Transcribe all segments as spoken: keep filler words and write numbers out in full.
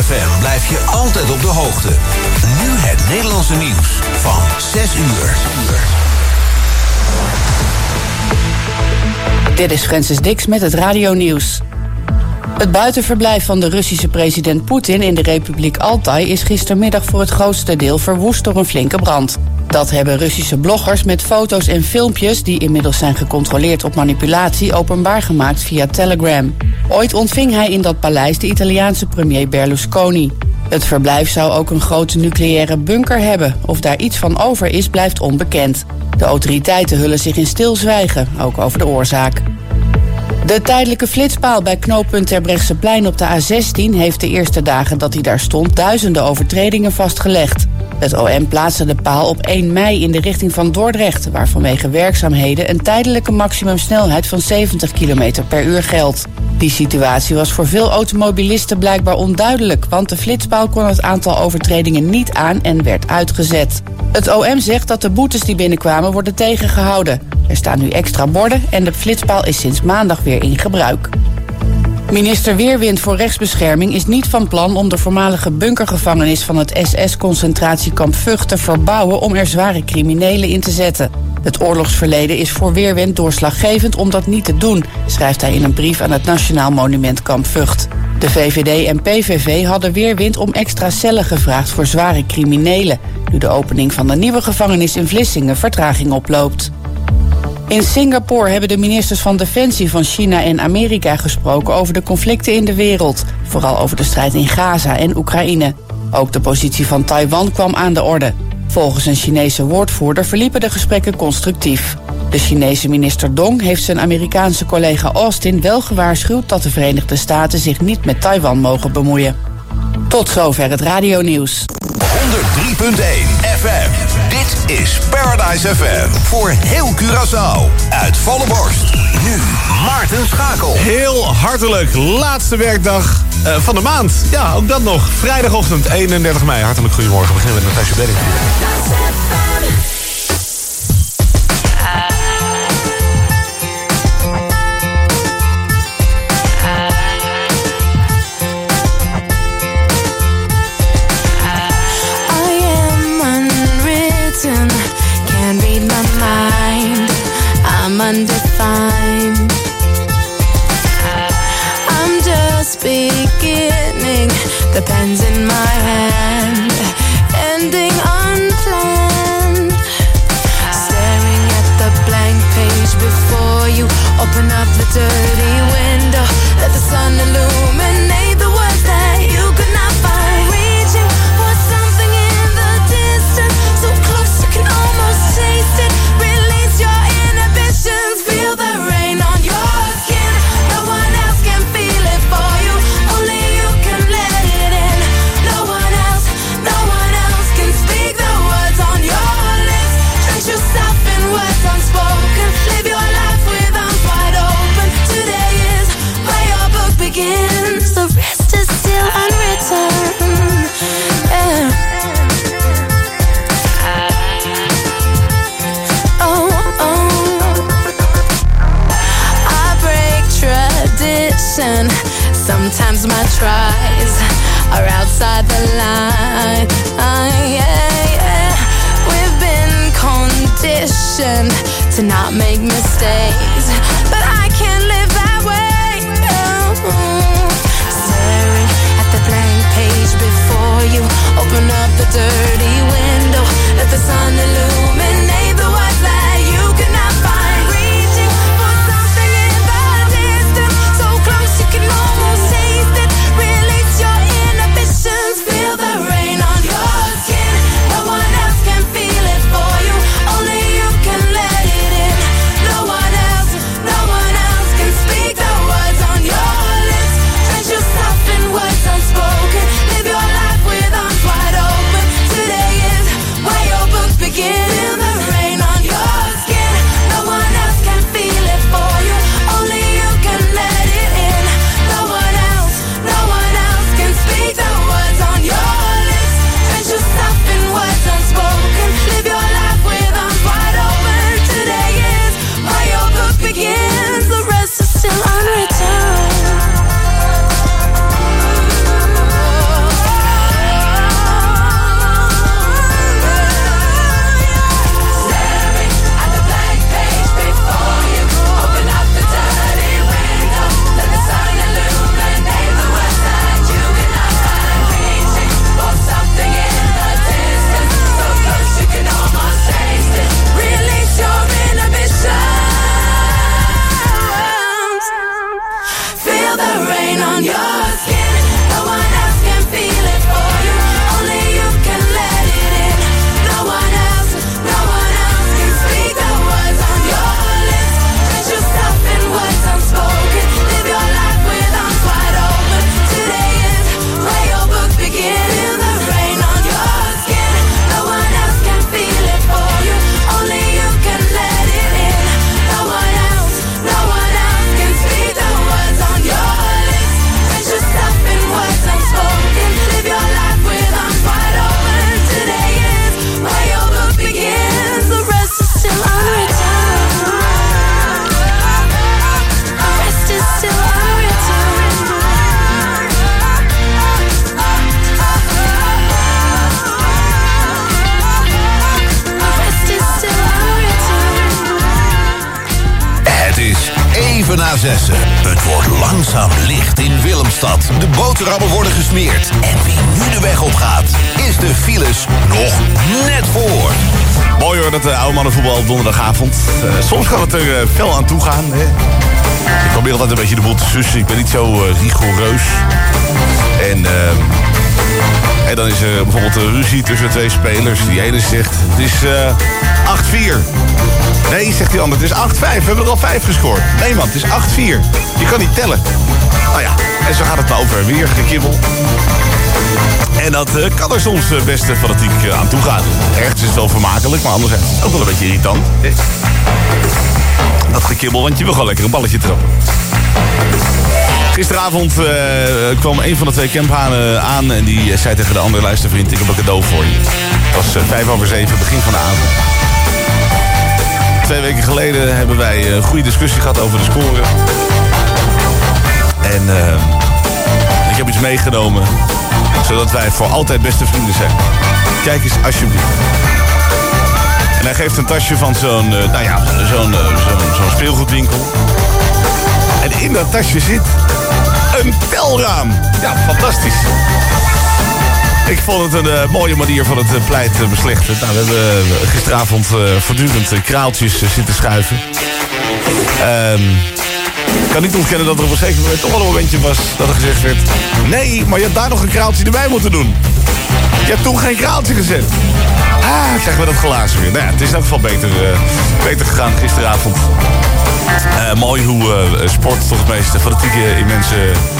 F M blijf je altijd op de hoogte. Nu het Nederlandse nieuws van zes uur. Dit is Francis Dix met het radionieuws. Het buitenverblijf van de Russische president Poetin in de Republiek Altai is gistermiddag voor het grootste deel verwoest door een flinke brand. Dat hebben Russische bloggers met foto's en filmpjes, die inmiddels zijn gecontroleerd op manipulatie, openbaar gemaakt via Telegram. Ooit ontving hij in dat paleis de Italiaanse premier Berlusconi. Het verblijf zou ook een grote nucleaire bunker hebben. Of daar iets van over is, blijft onbekend. De autoriteiten hullen zich in stilzwijgen, ook over de oorzaak. De tijdelijke flitspaal bij knooppunt Terbrechtseplein op de A zestien... heeft de eerste dagen dat hij daar stond duizenden overtredingen vastgelegd. Het O M plaatste de paal op één mei in de richting van Dordrecht, waar vanwege werkzaamheden een tijdelijke maximumsnelheid van zeventig kilometer per uur geldt. Die situatie was voor veel automobilisten blijkbaar onduidelijk, want de flitspaal kon het aantal overtredingen niet aan en werd uitgezet. Het O M zegt dat de boetes die binnenkwamen worden tegengehouden. Er staan nu extra borden en de flitspaal is sinds maandag weer in gebruik. Minister Weerwind voor Rechtsbescherming is niet van plan om de voormalige bunkergevangenis van het S S-concentratiekamp Vught te verbouwen om er zware criminelen in te zetten. Het oorlogsverleden is voor Weerwind doorslaggevend om dat niet te doen, schrijft hij in een brief aan het Nationaal Monument Kamp Vught. De V V D en P V V hadden Weerwind om extra cellen gevraagd voor zware criminelen, nu de opening van de nieuwe gevangenis in Vlissingen vertraging oploopt. In Singapore hebben de ministers van Defensie van China en Amerika gesproken over de conflicten in de wereld, vooral over de strijd in Gaza en Oekraïne. Ook de positie van Taiwan kwam aan de orde. Volgens een Chinese woordvoerder verliepen de gesprekken constructief. De Chinese minister Dong heeft zijn Amerikaanse collega Austin wel gewaarschuwd dat de Verenigde Staten zich niet met Taiwan mogen bemoeien. Tot zover het radionieuws. honderd drie punt één F M. Dit is Paradise F M. Voor heel Curaçao. Uit volle borst. Nu Maarten Schakel. Heel hartelijk. Laatste werkdag uh, van de maand. Ja, ook dat nog. Vrijdagochtend eenendertig mei. Hartelijk goedemorgen. We beginnen met Natasja Benning. Undefined. I'm just beginning, the pen's in my hand, ending unplanned. Staring at the blank page before you, open up the dirty window, let the sun illuminate the words that you could not find. Reaching for something in the distance, so close you can almost taste it. Release your inhibitions, feel the rain on your skin. No one else can feel it for you, only you can let it in. No one else, no one else can speak the words on your lips. Drench yourself in words unspoken, live your life with arms wide open. Today is where your book begins, the rest is still unwritten. Yeah. Sometimes my tries are outside the line. Uh, yeah, yeah. We've been conditioned to not make mistakes, but I can't live that way. No. Staring at the blank page before you, open up the dirty window, let the sun illuminate the words that you could not find. Reaching for something in the distance, so close you can almost taste it. Release your inhibitions, feel the rain on your skin. No one else can feel it for you, only you can let it in. No one else, no one else can speak the words on your lips. Drench yourself in words unspoken, live your life with arms wide open. Today Zessen. Het wordt langzaam licht in Willemstad. De boterhammen worden gesmeerd. En wie nu de weg op gaat, is de files nog net voor. Mooi hoor, dat de oude mannenvoetbal op donderdagavond. Uh, soms kan het er uh, fel aan toe gaan. Hè? Ik probeer altijd een beetje de boel te sussen. Ik ben niet zo uh, rigoureus. En, uh, en dan is er bijvoorbeeld een ruzie tussen twee spelers. Die ene zegt, het is uh, acht vier. Nee, zegt die ander, het is acht vijf. We hebben er al vijf gescoord. Nee man, het is acht vier. Je kan niet tellen. Nou ja, en zo gaat het maar over en weer, gekibbel. En dat uh, kan er soms uh, best uh, fanatiek uh, aan toe gaan. Ergens is het wel vermakelijk, maar anderzijds is het ook wel een beetje irritant. Hè? Dat gekibbel, want je wil gewoon lekker een balletje trappen. Gisteravond uh, kwam een van de twee camphanen aan en die zei tegen de andere luistervriend, ik heb een cadeau voor je. Het was uh, vijf over zeven, begin van de avond. Twee weken geleden hebben wij een goede discussie gehad over de score. En uh, ik heb iets meegenomen, zodat wij voor altijd beste vrienden zijn. Kijk eens alsjeblieft. En hij geeft een tasje van zo'n, uh, nou ja, zo'n, uh, zo'n, zo'n speelgoedwinkel. En in dat tasje zit een telraam. Ja, fantastisch. Ik vond het een uh, mooie manier van het uh, pleit uh, beslechten. Nou, we hebben uh, gisteravond uh, voortdurend uh, kraaltjes uh, zitten schuiven. Um, ik kan niet ontkennen dat er op een zeker moment toch wel een momentje was dat er gezegd werd, nee, maar je had daar nog een kraaltje erbij moeten doen. Je hebt toen geen kraaltje gezet. Ah, krijgen we dat glazen weer. Nou ja, het is in elk geval beter, uh, beter gegaan gisteravond. Uh, mooi hoe uh, sport toch het meest fanatieke in mensen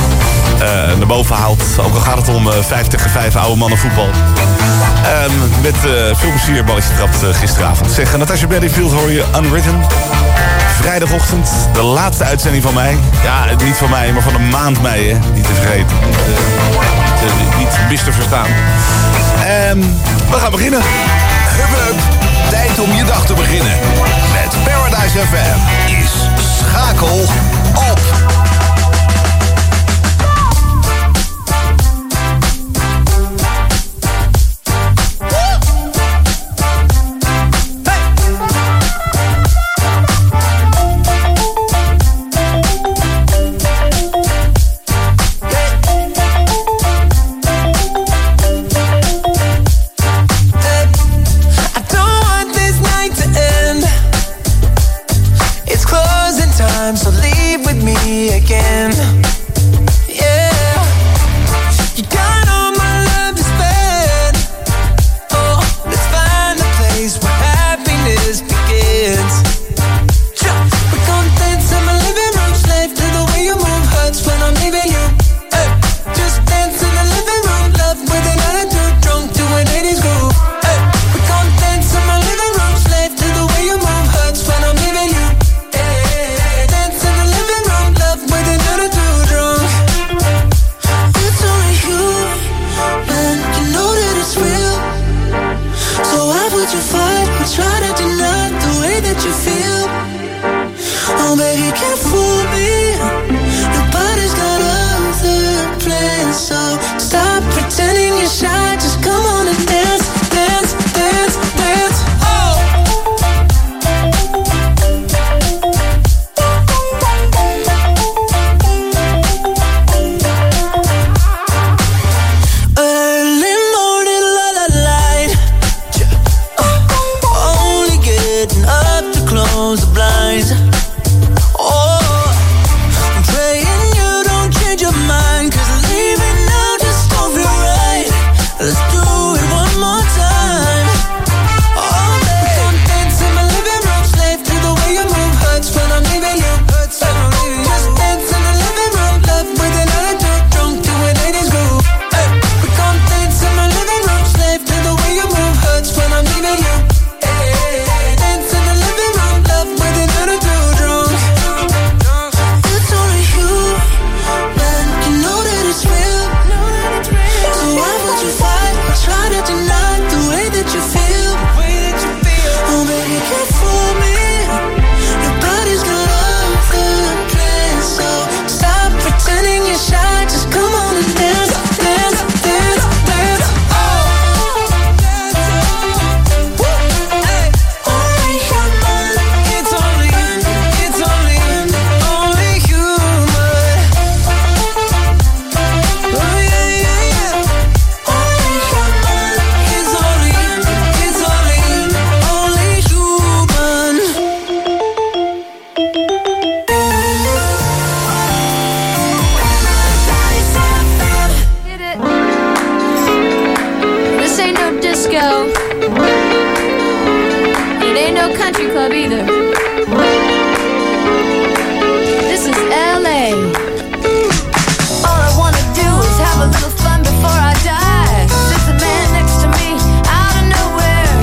uh, naar boven haalt. Ook al gaat het om uh, vijf tegen vijf oude mannen voetbal. Uh, met uh, veel plezier balletje trapt uh, gisteravond. Zeg, Natasha Bedingfield hoor je Unwritten. Vrijdagochtend, de laatste uitzending van mij. Ja, niet van mij, maar van een maand mei, hè. Niet te vergeten. Niet, uh, te, niet mis te verstaan. Um, we gaan beginnen. Hup, hup. Tijd om je dag te beginnen. Met Paradise F M is Schakel op. Up to close the blinds. Oh, go. It ain't no country club either. This is L A. All I wanna do is have a little fun before I die. There's a man next to me out of nowhere.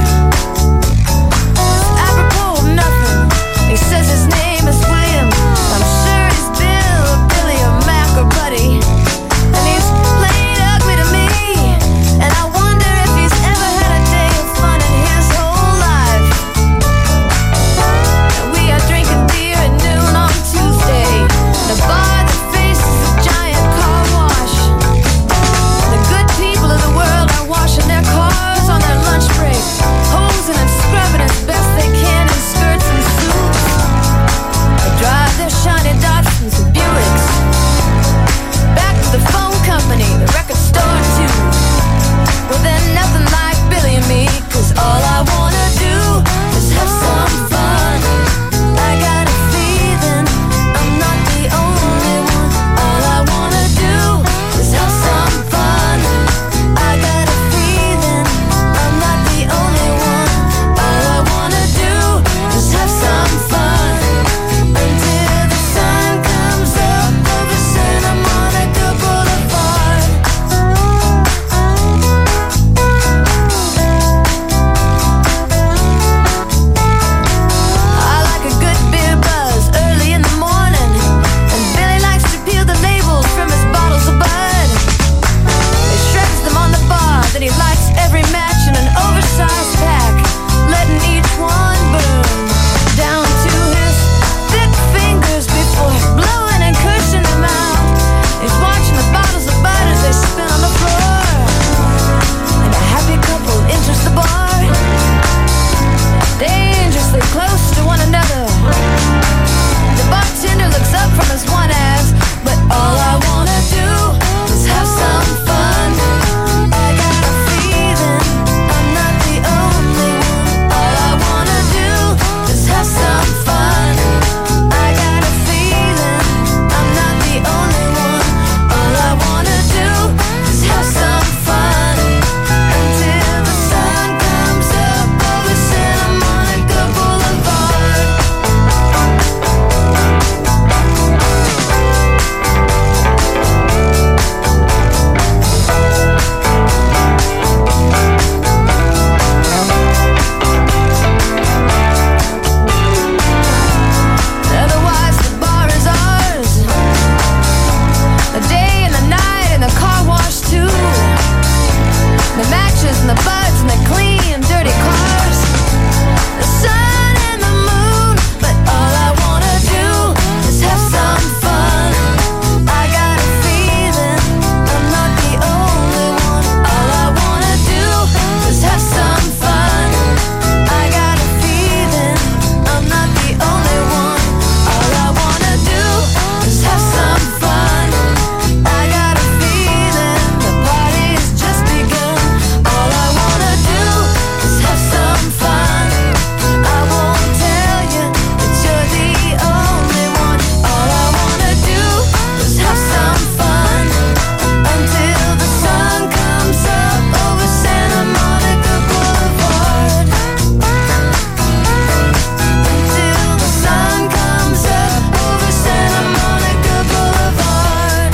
Apropos of nothing. He says his name is William. I'm sure he's Bill or Billy or Mac or Buddy. And he's plain ugly to me. And I wonder if he's ever had a day of fun in his whole life. And we are drinking beer at noon on Tuesday. The bar that faces a giant car wash. The good people of the world are washing their cars on their lunch break, hosing and scrubbing as best they can in skirts and suits. They drive their shiny Datsuns and Buicks back to the phone company, the record store too. Well, then nothing like Billy and me, 'cause all I wanna do is have some fun. I got a feeling I'm not the only one. All I wanna do is have some fun. I got a feeling I'm not the only one. All I wanna do is have some fun until the sun comes up over Santa Monica Boulevard. I like a good beer buzz early in the morning, and Billy likes to peel the labels from his bottles of Bud. He shreds them on the bar, then he lights every match in an oversized pack, letting each one burn down to his thick fingers before blowing and cursing them out. He's watching the bottles of Bud as they spin on the floor, and a happy couple enters the bar, dangerously close to one another. The bartender looks up from his one ass, but all I wanna do is have some fun. I got a feeling I'm not the only one. All I wanna do is have some fun. I got a feeling I'm not the only one. All I wanna do is have some fun until the sun comes up over Santa Monica Boulevard. Otherwise the bar is ours. The day and the night and the car wash too. The matches and the buds and the clean dirty cars. The sun and the moon, but all I wanna do is have some fun. I got a feeling I'm not the only one. All I wanna do is have some fun. I got a feeling I'm not the only one. All I wanna do is have some fun. I got a feeling the party's just begun. All I wanna do is have some fun. I won't tell you that you're the only one. All I wanna do is have some fun until the sun comes up over Santa Monica Boulevard. Until the sun comes up over Santa Monica Boulevard.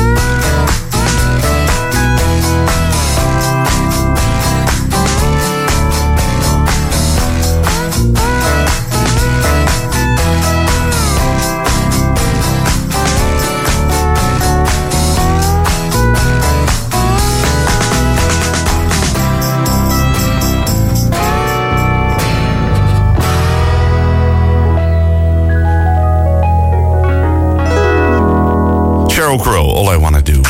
Sheryl Crow, All I Wanna Do.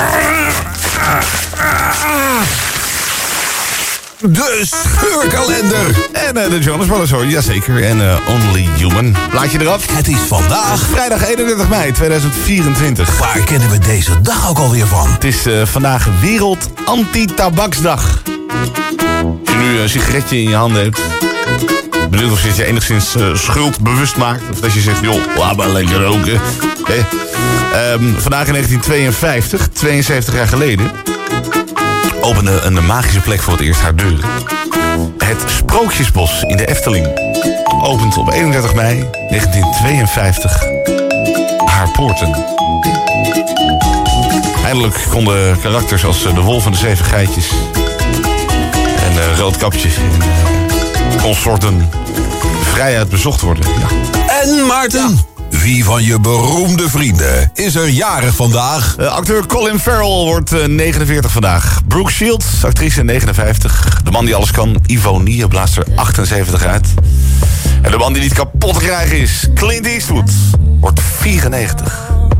De scheurkalender. En uh, de Jonas Brothers hoor, jazeker. En uh, Only Human. Laat je eraf. Het is vandaag. Vrijdag eenendertig mei tweeduizend vierentwintig. Waar kennen we deze dag ook alweer van? Het is uh, vandaag Wereld Anti-Tabaksdag. Als je nu een sigaretje in je handen hebt, benieuwd of je je enigszins uh, schuldbewust maakt. Of dat je zegt, joh, laat maar lekker roken. Hey. Um, vandaag in negentien tweeënvijftig, tweeënzeventig jaar geleden, opende een magische plek voor het eerst haar deuren. Het Sprookjesbos in de Efteling opent op eenendertig mei negentien tweeënvijftig haar poorten. Eindelijk konden karakters als de Wolf en de Zeven Geitjes en uh, Roodkapje en uh, consorten vrijuit bezocht worden. Ja. En Maarten, ja. Wie van je beroemde vrienden is er jarig vandaag? Uh, acteur Colin Farrell wordt uh, negenenveertig vandaag. Brooke Shields, actrice negenenvijftig. De man die alles kan, Ivonie, blaast er achtenzeventig uit. En de man die niet kapot te krijgen is, Clint Eastwood, wordt vierennegentig.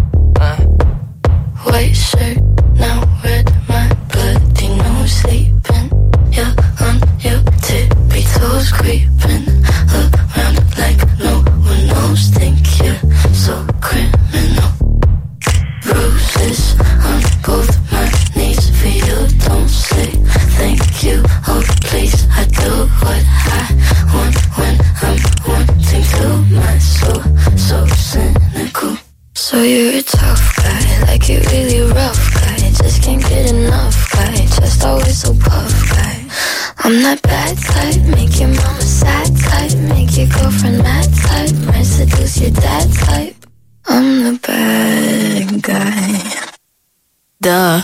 White shirt, now red, my bloody nose sleeping. You're on your tippy toes creeping around like no one knows. Think you're so criminal. Bruises on both my knees for you. Don't say thank you. Oh please, I do what I want when I'm wanting to. My soul so cynical. So you're a tough guy, like you really rough guy. Just can't get enough guy, just always so puff guy. I'm that bad type, make your mama sad type, make your girlfriend mad type, might seduce your dad type. I'm the bad guy. Duh.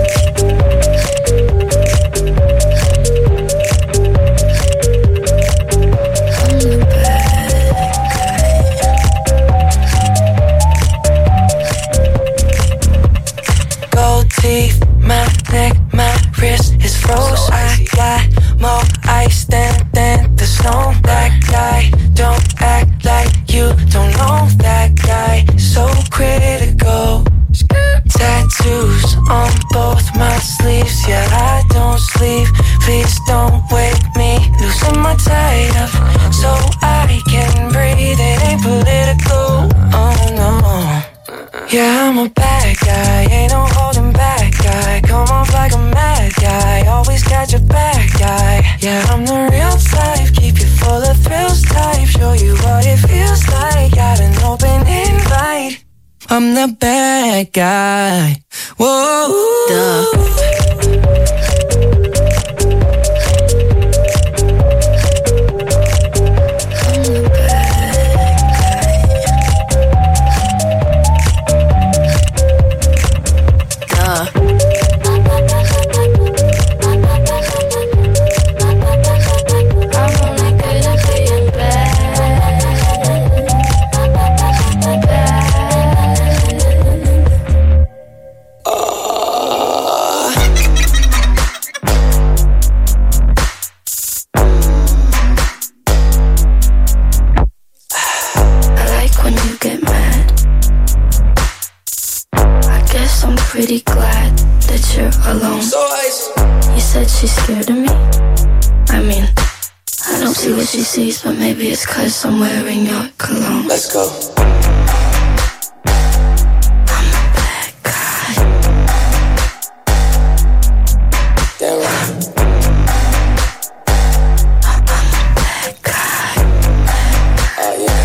Teeth, my neck, my wrist is froze. I got more ice than, than the snow. That guy, don't act like you don't know. That guy, so critical. Tattoos on both my sleeves. Yeah, I don't sleep. Please don't wake me. Losing my tie up so I can breathe. It ain't political. Oh no. Yeah, I'm a bad guy, ain't no holding back guy. Come off like a mad guy, always catch a bad guy. Yeah, I'm the real type, keep you full of thrills type. Show you what it feels like, got an open invite. I'm the bad guy, whoa. Duh. Pretty glad that you're alone. So you said she's scared of me. I mean, I don't see what she sees, but maybe it's 'cause I'm wearing your cologne. Let's go. I'm a bad guy. Damn right. I'm a bad guy. Oh yeah.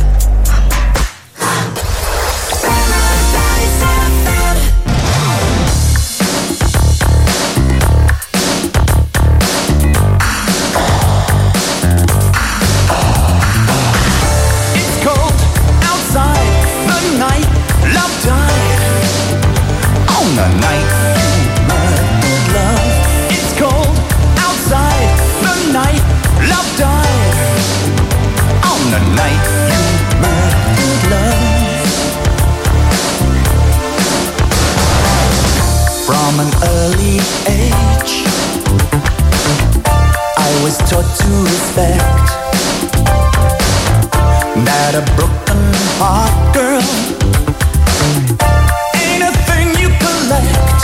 From an early age, I was taught to respect that a broken heart, girl, ain't a thing you collect.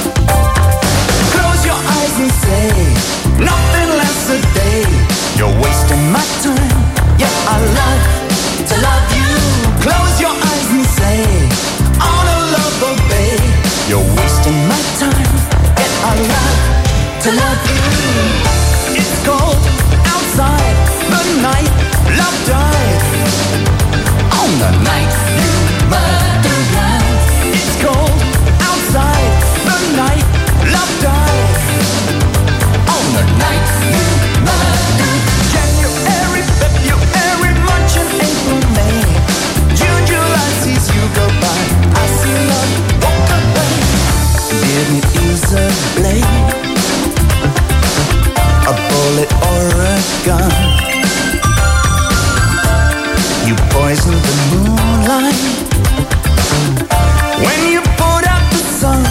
Close your eyes and say nothing lasts a day. You're wasting my time. Yeah, I love to love you. Close your eyes and say all the love obey. You're wasting my time. Yeah, I love to love you. It's cold outside the night. Love died on the night you Oregon. You poisoned the moonlight when you put out the sun.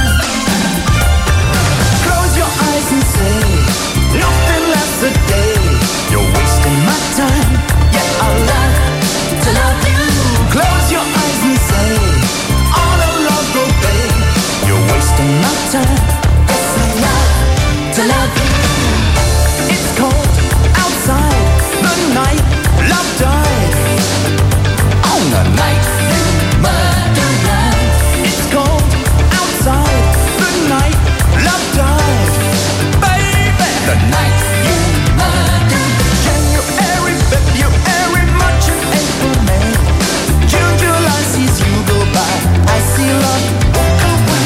Close your eyes and say nothing lasts a day. You're wasting my time. Yeah, I love to love you. Close your eyes and say all of love go babe. You're wasting my time. Yes, I love to love you. It's cold outside the night. Love died on the night you murdered love. It's cold outside the night. Love died, baby. The night you murdered. January, February, March and April, May. June, July sees you go by. I see love walk away.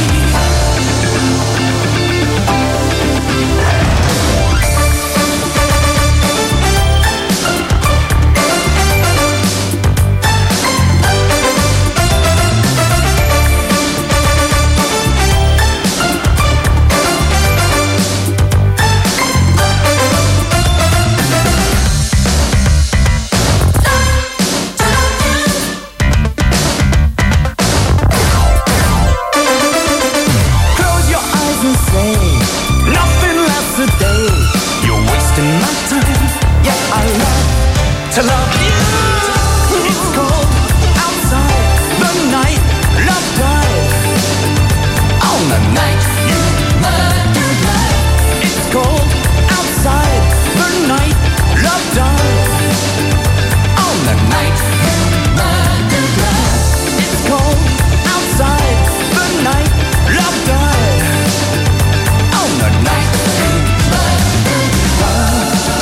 To love you. It's cold outside the night. Love died on the night you murdered love. It's cold outside the night. Love died on the night you murdered love. It's cold outside the night. Love died on the night you murdered love.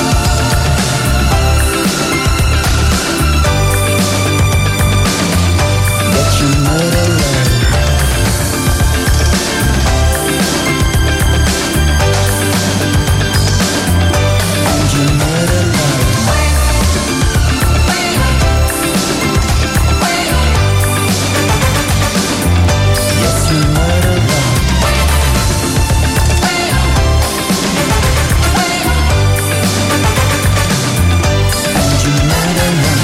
You murder love. And you murder love. Yes, you murder love. And you murder love.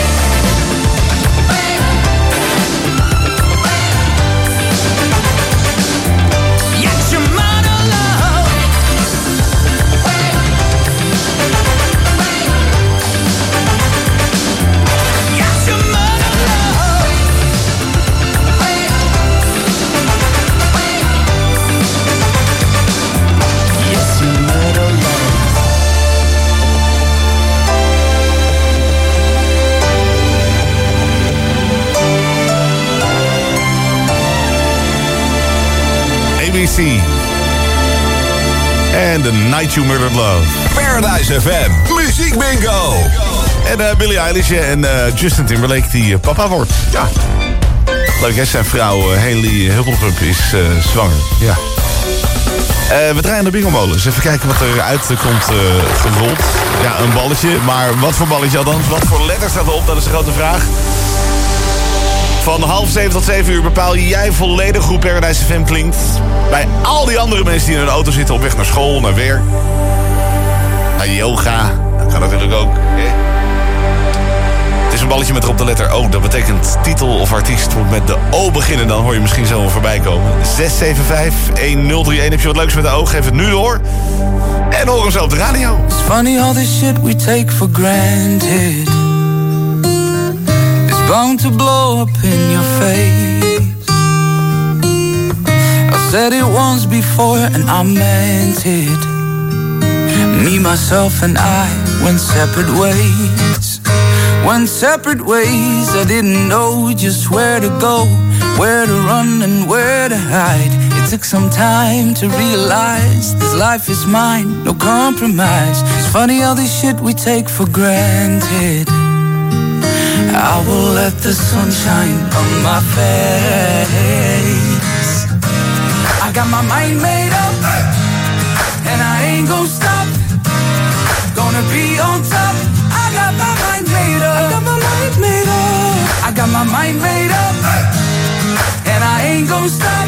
And The Night You Murdered Love. Paradise F M, Muziek Bingo. En uh, Billie Eilish en uh, Justin Timberlake die uh, papa wordt. Ja. Leuk, hè? Zijn vrouw uh, Hailey Huppelpup is uh, zwanger. Ja. Uh, we draaien de bingo-molens. Even kijken wat eruit komt uh, gerold. Ja, een balletje. Maar wat voor balletje althans? Wat voor letters staat erop? Dat is de grote vraag. Van half zeven tot zeven uur bepaal jij volledig hoe Paradise F M klinkt. Bij al die andere mensen die in hun auto zitten op weg naar school, naar werk. Naar yoga. Dat kan natuurlijk ook. Eh? Het is een balletje met erop de letter O. Dat betekent titel of artiest moet met de O beginnen. Dan hoor je misschien zo wel voorbij komen. zes zeven vijf een nul drie een. Heb je wat leuks met de O? Geef het nu door. En hoor hem zo op de radio. It's funny all this shit we take for granted. Bound to blow up in your face. I said it once before and I meant it. Me, myself and I went separate ways. Went separate ways. I didn't know just where to go, where to run and where to hide. It took some time to realize this life is mine, no compromise. It's funny all this shit we take for granted. I will let the sun shine on my face. I got my mind made up, and I ain't gon' stop. Gonna be on top. I got my mind made up. I got my mind made up. I got my mind made up, and I ain't gon' stop.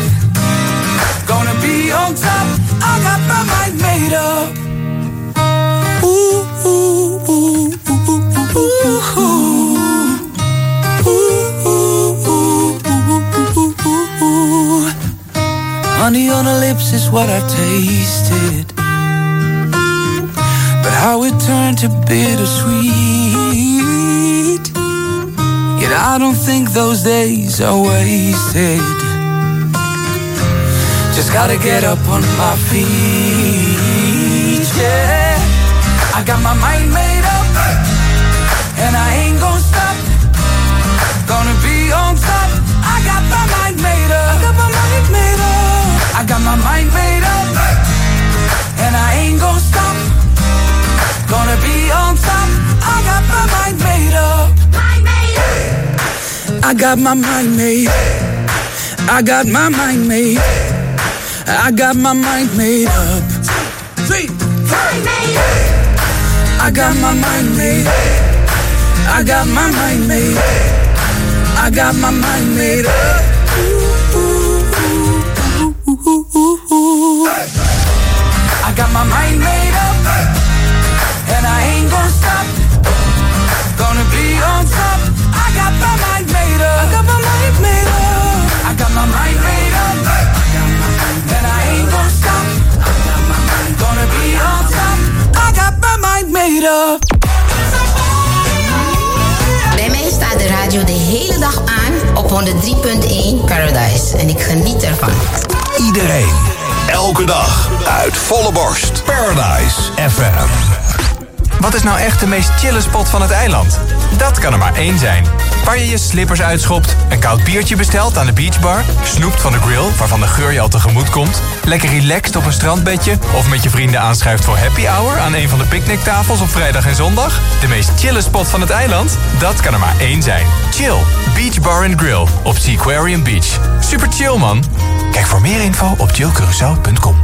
Gonna be on top. I got my mind made up. Ooh. on her lips is what I tasted. But how it turned to bittersweet. Yet I don't think those days are wasted. Just gotta get up on my feet, yeah. I got my mind made up, and I ain't gon' stop. Gonna be on top. I got my mind made up. I got my mind made up. I got my mind made up, and I ain't gon' stop. Gonna be on top. I got my mind made up. I got my mind made. I got my mind made. I got my mind made up. Three, I got my mind made. I got my mind made. I got my mind made up. I got my mind made up, and I ain't gon' stop. Gonna be on top. I got my mind made up. I got my mind made up. I got my mind made up, and I ain't gon' stop. Gonna be on top. I got my mind made up. Bij mij staat de radio de hele dag aan op honderd drie punt één Paradise. En ik geniet ervan. Iedereen, elke dag, uit volle borst. Paradise F M. Wat is nou echt de meest chille spot van het eiland? Dat kan er maar één zijn. Waar je je slippers uitschopt, een koud biertje bestelt aan de beachbar, snoept van de grill waarvan de geur je al tegemoet komt, lekker relaxed op een strandbedje of met je vrienden aanschuift voor happy hour aan een van de picknicktafels op vrijdag en zondag? De meest chille spot van het eiland? Dat kan er maar één zijn. Chill, Beach Bar and Grill op Seaquarium Beach. Super chill, man. Kijk voor meer info op chill curaçao punt com.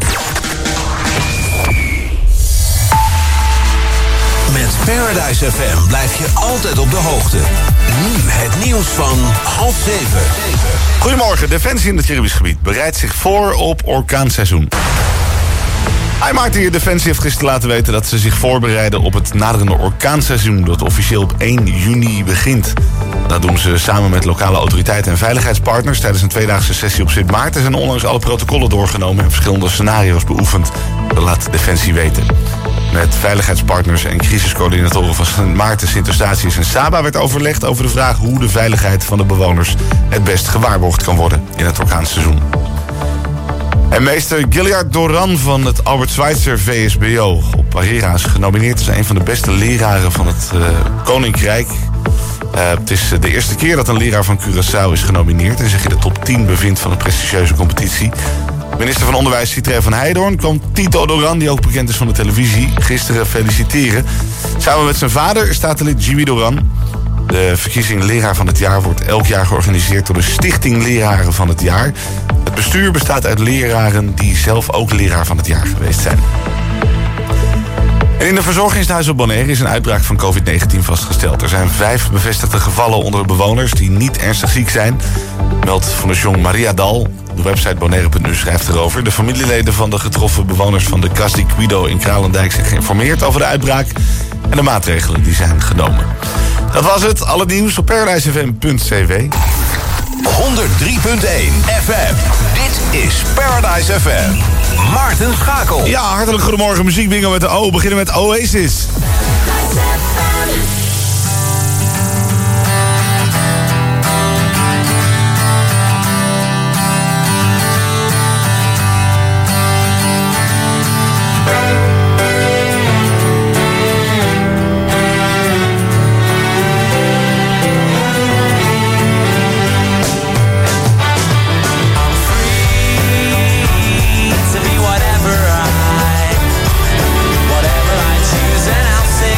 Met Paradise F M blijf je altijd op de hoogte. Nu het nieuws van half zeven. Goedemorgen, Defensie in het Caribisch gebied bereidt zich voor op orkaanseizoen. Hij maakte hier Defensie heeft gisteren laten weten dat ze zich voorbereiden op het naderende orkaanseizoen dat officieel op één juni begint. Dat doen ze samen met lokale autoriteiten en veiligheidspartners. Tijdens een tweedaagse sessie op Sint Maarten zijn onlangs alle protocollen doorgenomen en verschillende scenario's beoefend. Dat laat Defensie weten. Met veiligheidspartners en crisiscoördinatoren van Sint Maarten, Sint Eustatius en Saba werd overlegd over de vraag hoe de veiligheid van de bewoners het best gewaarborgd kan worden in het orkaanseizoen. En meester Gilliard Doran van het Albert Schweitzer V S B O op Parera is genomineerd als een van de beste leraren van het uh, Koninkrijk. Uh, het is de eerste keer dat een leraar van Curaçao is genomineerd en zich in de top tien bevindt van de prestigieuze competitie. Minister van Onderwijs Citreille van Heijdorn kwam Tito Doran, die ook bekend is van de televisie, gisteren feliciteren. Samen met zijn vader, statenlid Jimmy Doran. De verkiezing Leraar van het Jaar wordt elk jaar georganiseerd door de Stichting Leraren van het Jaar. Het bestuur bestaat uit leraren die zelf ook leraar van het jaar geweest zijn. En in de verzorgingshuis op Bonaire is een uitbraak van covid negentien vastgesteld. Er zijn vijf bevestigde gevallen onder de bewoners die niet ernstig ziek zijn. Meldt Fondation Maria Dal. De website bonaire punt nu schrijft erover. De familieleden van de getroffen bewoners van de Cas di Guido in Kralendijk zijn geïnformeerd over de uitbraak en de maatregelen die zijn genomen. Dat was het. Al het nieuws op paradise f m punt c w. honderd drie punt één F M. Dit is Paradise F M. Maarten Schakel. Ja, hartelijk goedemorgen. Muziekbingo met de O. We beginnen met Oasis. Whatever I choose, and I'll say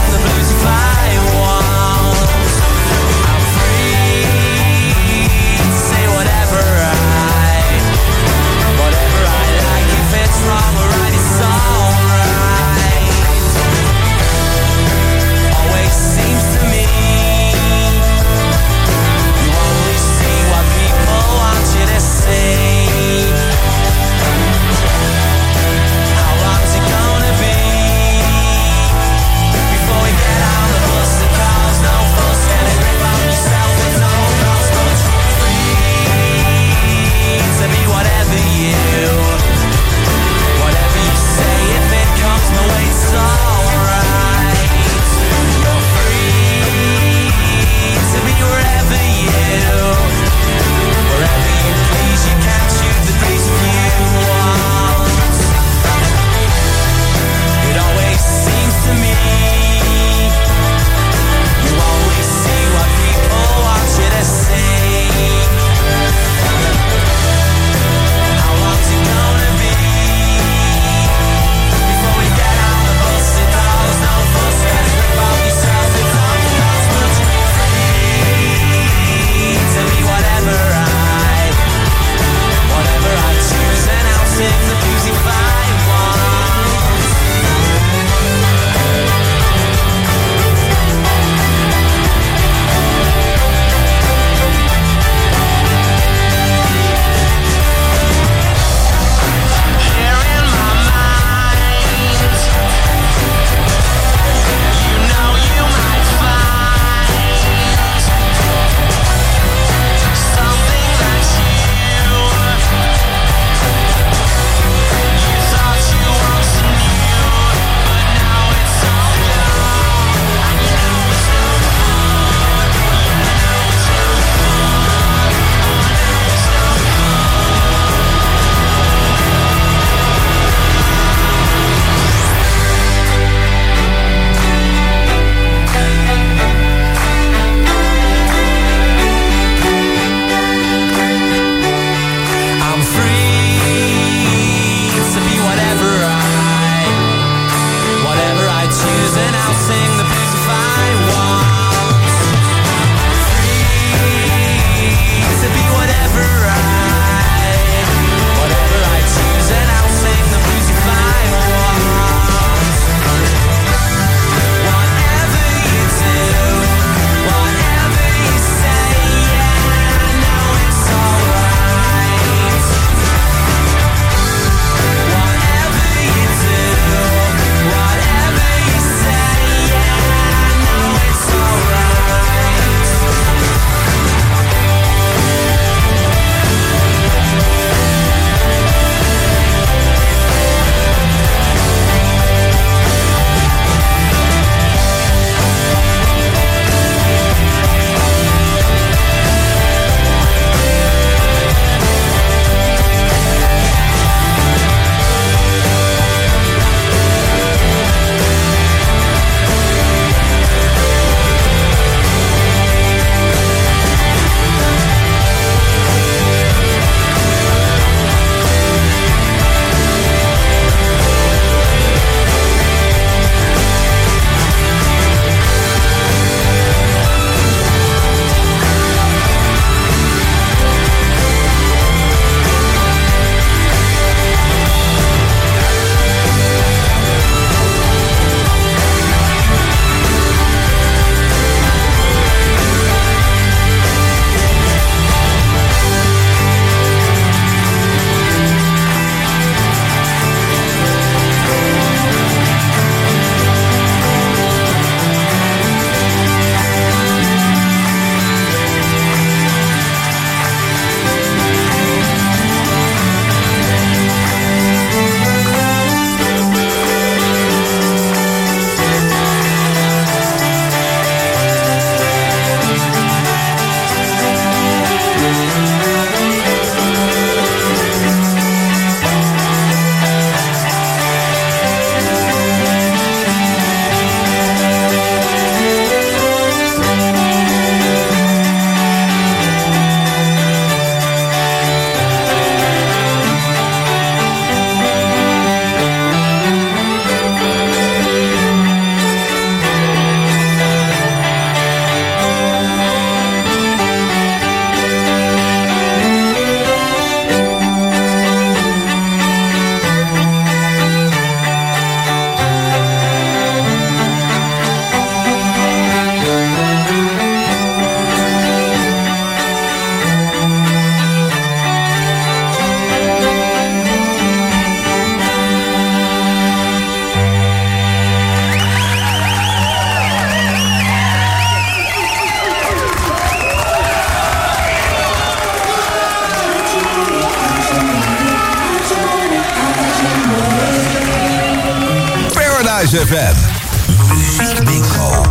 Paradise F M. Muziek Bingo.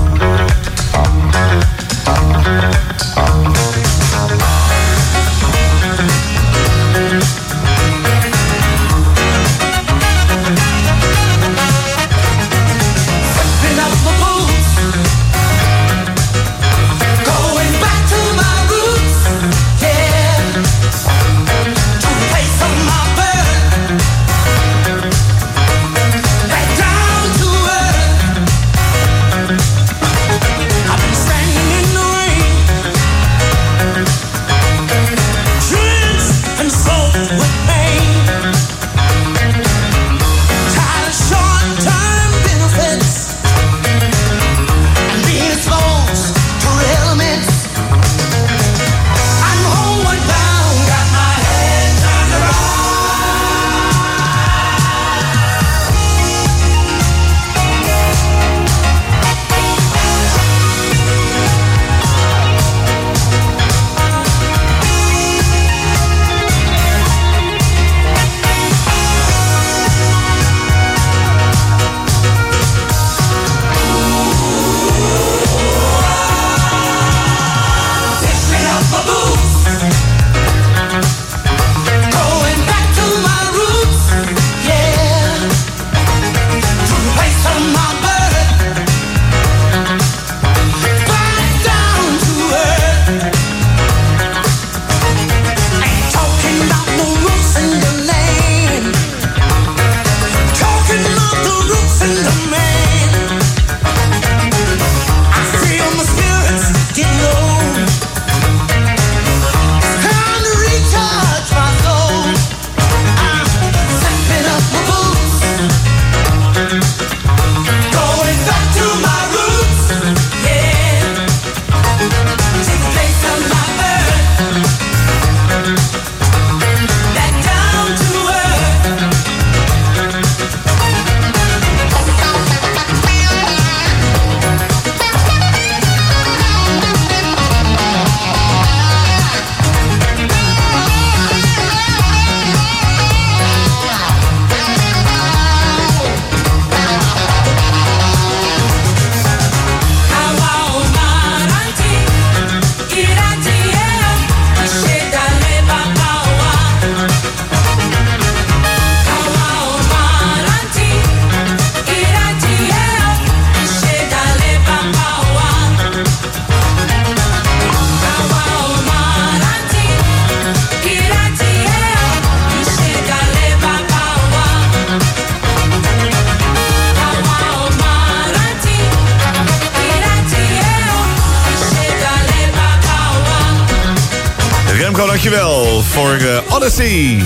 Dankjewel voor uh, Odyssey.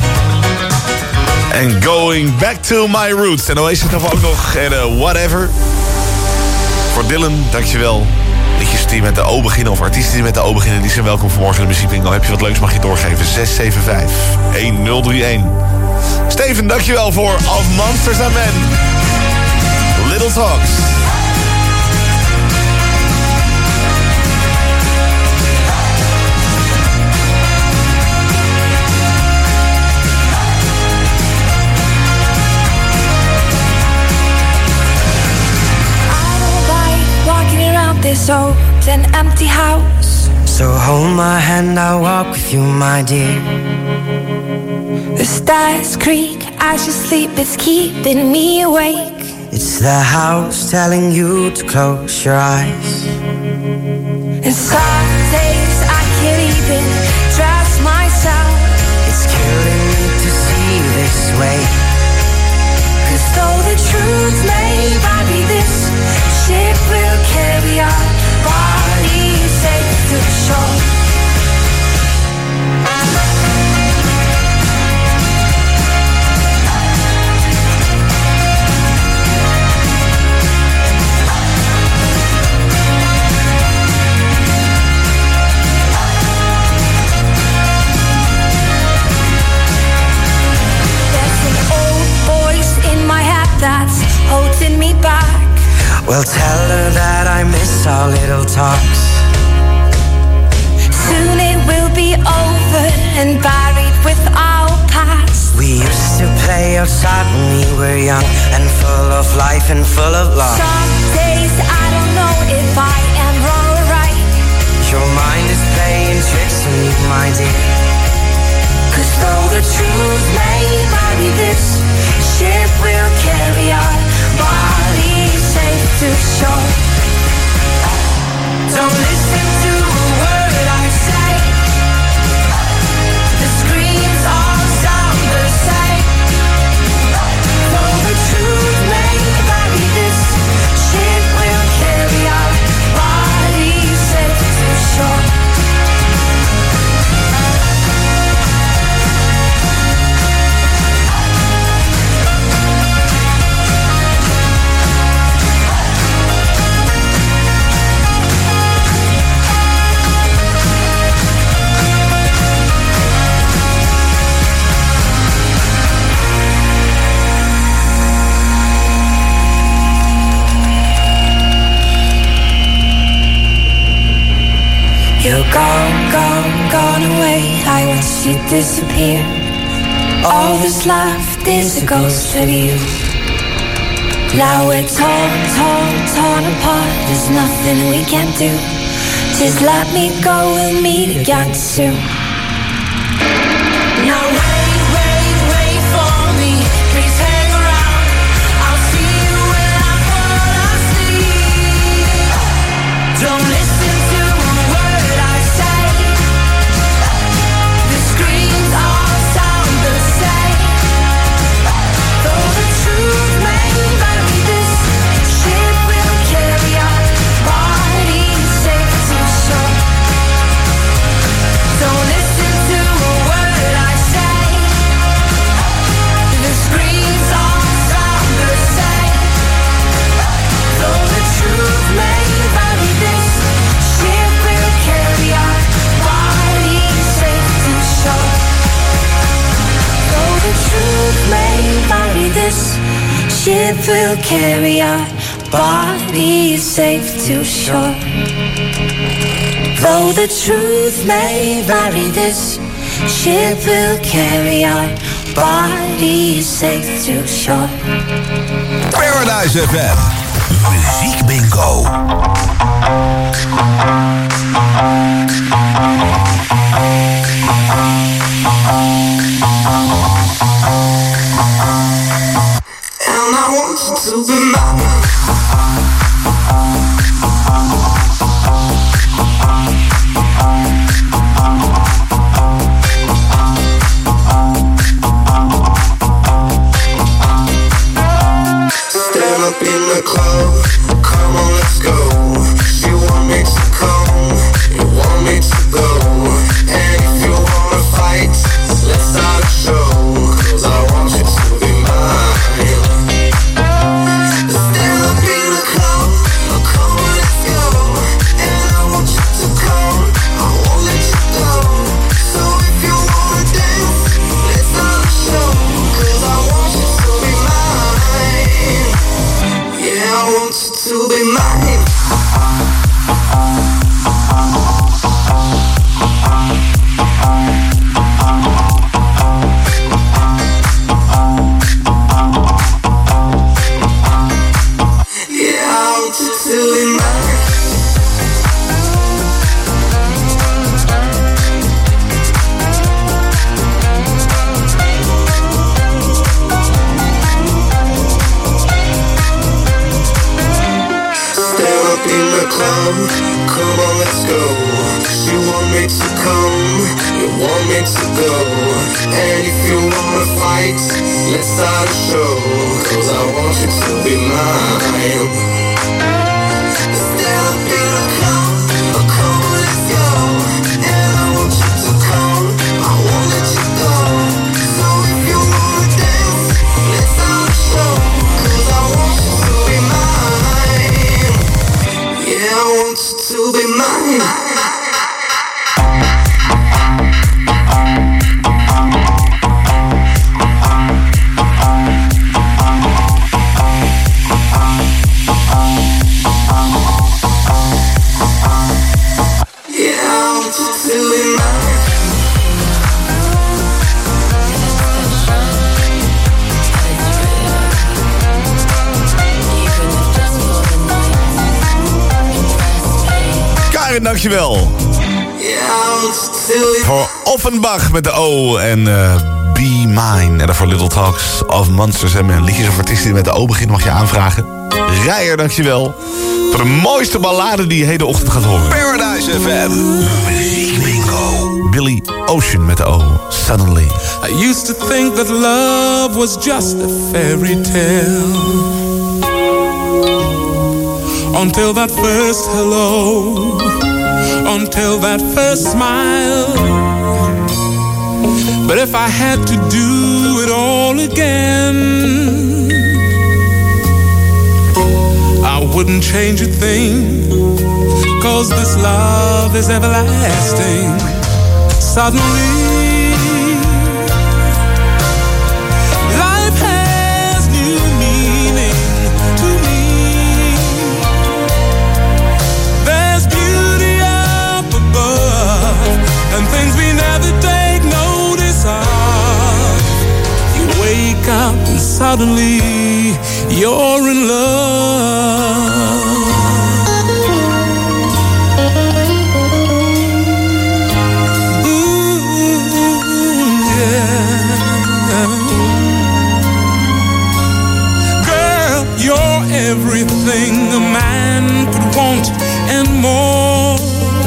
En Going Back to My Roots. En Oasis nog ook nog. En uh, Whatever. Voor Dylan, dankjewel. Liedjes die met de O beginnen of artiesten die met de O beginnen, die zijn welkom vanmorgen in de muziekbingo. Heb je wat leuks, mag je doorgeven. zes zeven vijf een nul drie een. Steven, dankjewel voor Of Monsters and Men. Little Talks. This old and empty house. So hold my hand, I'll walk with you, my dear. The stars creak as you sleep, it's keeping me awake. It's the house telling you to close your eyes. And some days I can't even trust myself. It's killing me to see this way. Cause though the truth may vary, this ship will carry our bodies safe to the shore. There's an old voice in my head that's holding me back. Well, tell her that I miss our little talks. Soon it will be over and buried with our past. We used to play outside when we were young and full of life and full of love. Some days I don't know if I am wrong or right. Your mind is playing tricks on you, my dear. Cause though the truth may vary, this ship will carry our bodies safe to shore. Don't listen to a word I say. The screams all sound the same. Though the truth may vary, this ship will carry our bodies safe to shore. You're gone, gone, gone away. I watched you disappear. All that's left is a ghost of you. Now we're torn, torn, torn apart. There's nothing we can do. Just let me go, we'll meet again soon. Now wait, wait, wait for me. Please hang around. I'll see you when I fall asleep. Don't listen to a word I say. The screams all sound the same. Though the truth may vary, this ship will carry our bodies safe to shore. Don't listen to a word I say. The screams all sound the same. Though the truth may vary, this ship will carry our bodies safe to shore. Though the truth may vary, this ship will carry our bodies safe to shore. Though the truth may vary, this ship will carry our bodies safe to shore. Paradise F M. Muziek Bingo. And I want you to be mine. Stand up in the club, come on, let's go. You want me to come, you want me to go. And if you wanna fight, let's start a show. Cause I want you to be mine. Stand up in the club, come on, let's go. And I want you to come, I won't let you go. So if you wanna dance, let's start a show. Cause I want you to be mine. Yeah, I want you to be mine. Yeah, I want you to be mine. Stand up in the club, come on, let's go. You want me to come, you want me to go. And if you wanna fight, let's start a show. Cause I want you to be mine. Stand up in the club, come on, let's go. And I want you to come, I won't let you go. So if you wanna dance, let's start a show. Cause I want you to be mine. Yeah, I want you to be mine. Yeah, I want you to be mine. Owen, dankjewel. Voor Offenbach met de O en uh, Be Mine. En daarvoor Little Talks of Monsters en Men. Liedjes of artiesten die met de O beginnen mag je aanvragen. Rijer, dankjewel. Voor de mooiste ballade die je heden ochtend gaat horen. Paradise F M. Muziek Bingo. Billy Ocean met de O. Suddenly. I used to think that love was just a fairy tale. Until that first hello. Until that first smile. But if I had to do it all again, I wouldn't change a thing, 'cause this love is everlasting. Suddenly life has new meaning to me. There's beauty up above and things we never take notice of. You wake up and suddenly you're in love. Everything a man could want and more.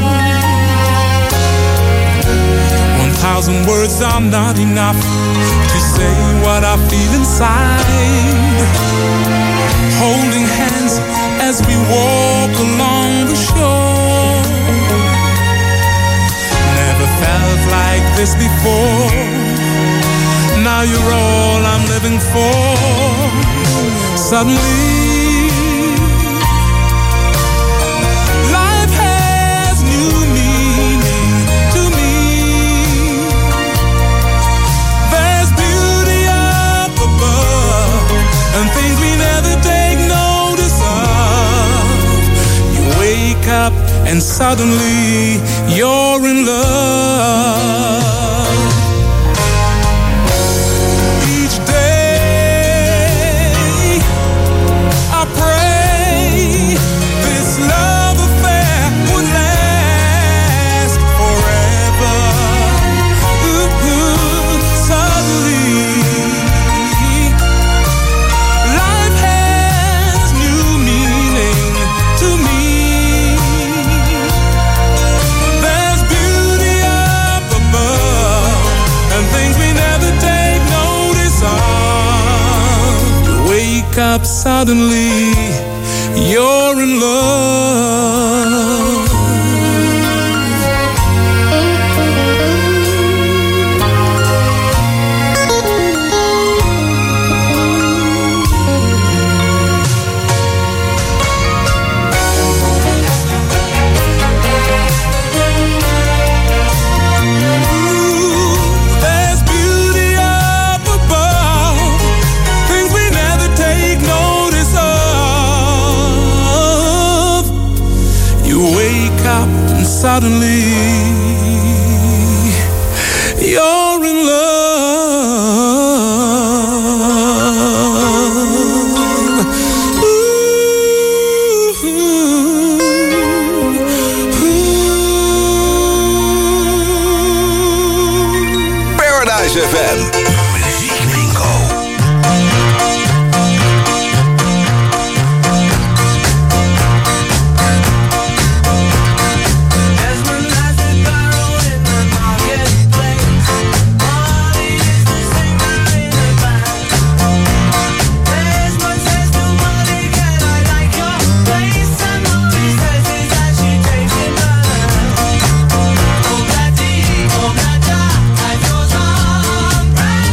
One thousand words are not enough to say what I feel inside. Holding hands as we walk along the shore. Never felt like this before. Now you're all I'm living for. Suddenly up and suddenly you're in love. Each day I pray this love affair would last forever. Ooh, ooh, suddenly life has new meaning to me. Up suddenly you're in love. Suddenly, you're in love. Ooh, ooh, ooh. Paradise F M. Muziek Bingo. Brand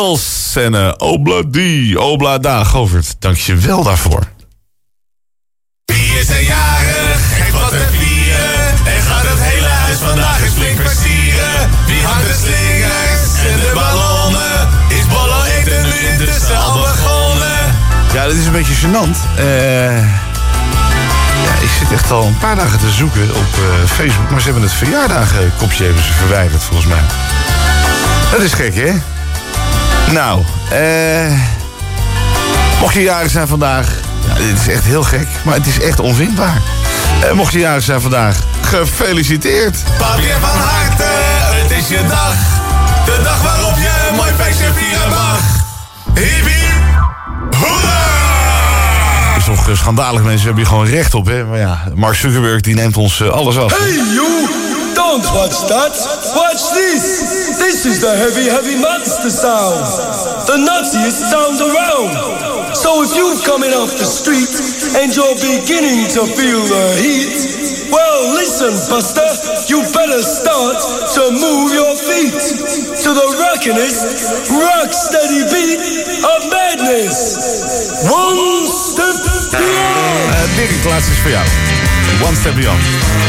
Eagles en uh, Obladi, Oblada. Govert, dank je wel daarvoor. Wie is er jarig? Geef wat te vieren. En gaat het hele huis vandaag eens flink versieren. Wie hangt de slingers en de ballonnen? Is Bollo eten nu intussen al begonnen? Ja, dit is een beetje gênant. Uh, ja, ik zit echt al een paar dagen te zoeken op uh, Facebook. Maar ze hebben het verjaardagenkopje hebben ze verwijderd, volgens mij. Dat is gek, hè? Nou, eh... mocht je jarig zijn vandaag... Ja, dit is echt heel gek, maar het is echt onvindbaar. Uh, mocht je jarig zijn vandaag, gefeliciteerd. Papier van harte, het is je dag. De dag waarop je een mooi feestje vieren mag. Hiep, hiep, hoera! Dat is toch uh, schandalig, mensen hebben hier gewoon recht op, hè? Maar ja, Mark Zuckerberg die neemt ons uh, alles af. Hey you! Don't watch that! Watch this! This is the heavy, heavy monster sound! The nuttiest sound around! So if you're coming off the street and you're beginning to feel the heat, well listen, Buster, you better start to move your feet to the rockin'est, rock steady beat of madness. One step beyond. Uh, Dirk, de laatste is voor jou. One step beyond.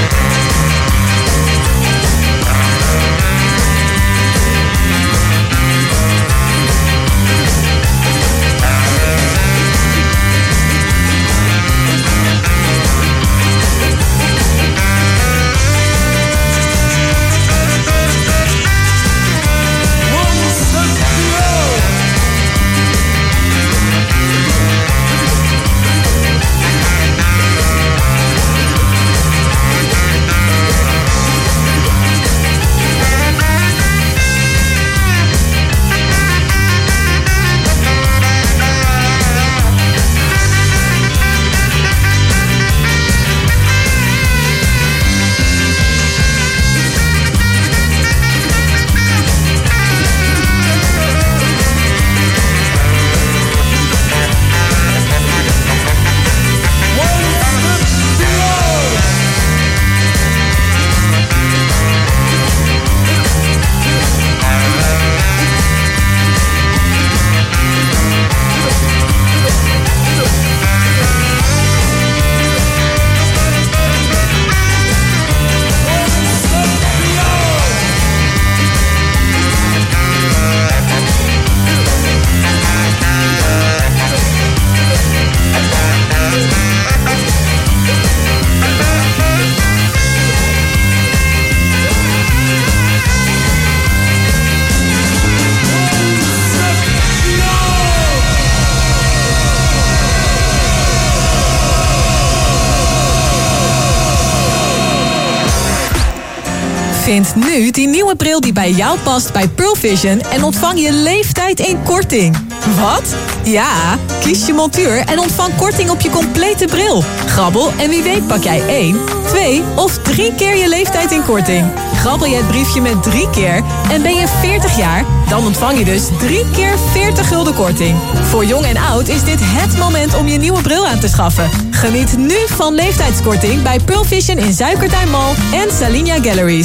Vind nu die nieuwe bril die bij jou past bij Pearl Vision en ontvang je leeftijd in korting. Wat? Ja, kies je montuur en ontvang korting op je complete bril. Grabbel en wie weet pak jij één, twee of drie keer je leeftijd in korting. Grabbel je het briefje met drie keer en ben je veertig jaar... dan ontvang je dus drie keer veertig gulden korting. Voor jong en oud is dit het moment om je nieuwe bril aan te schaffen. Geniet nu van leeftijdskorting bij Pearl Vision in Zuikertuin Mall en Salinia Galleries.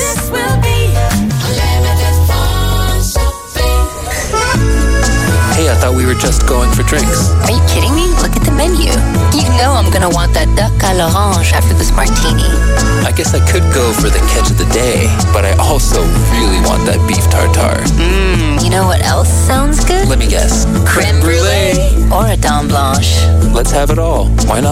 Hey, I thought we were just going for drinks. Are you kidding me? Look at the menu. You know I'm gonna want that duck à l'orange after this martini. I guess I could go for the catch of the day, but I also really want that beef tartare. Mmm, you know what else sounds good? Let me guess. Creme brulee or a dame blanche. Let's have it all. Why not?